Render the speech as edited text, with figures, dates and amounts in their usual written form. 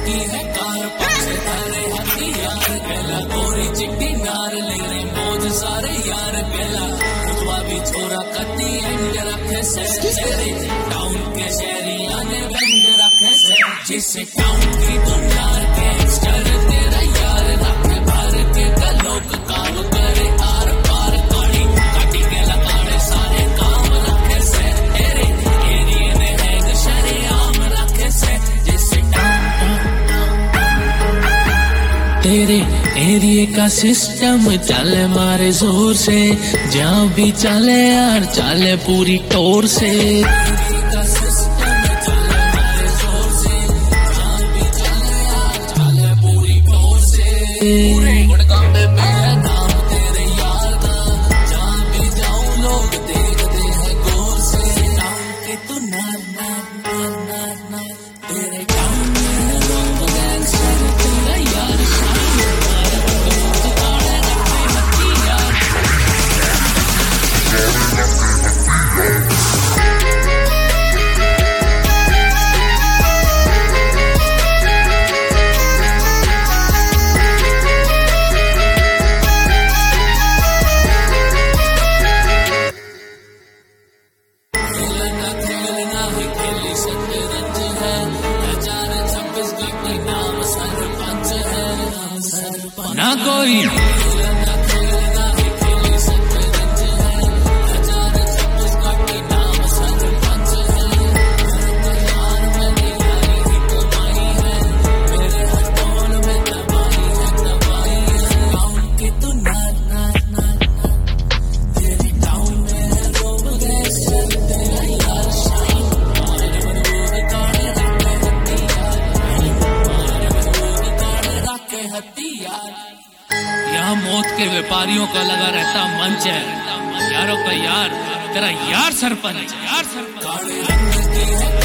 की है कार पीछे थारे हथियार कहला गोरी चिट्टी नार ले रे मौज सारे यार कहला खुदवा भी छोरा कती एंड रखे से तेरे टाउन के शहरी आने बंद रखे से जिसे टाउन की तो नार गैंगस्टर तेरा यार रखे भर के लोग काम करे आर पार गाड़ी काटी के लगाड़े सारे काम रखे से तेरे एरिया में है शरे आम रखे से जिसे तेरे एरिया का सिस्टम चले मारे जोर से जहाँ भी चले यार चले पूरी टोर से पूरे गुड़गांव में मेरा नाम तेरे यार का जहाँ भी जाऊँ लोग देखते हैं गौर से टाउन के तो नार नार नार नार नार तेरे टाउन में लोग गैंगस्टर तेरा यार ना कोई यहाँ मौत के व्यापारियों का लगा रहता मंच है यारों का यार तेरा यार सरपंच यार सरपंच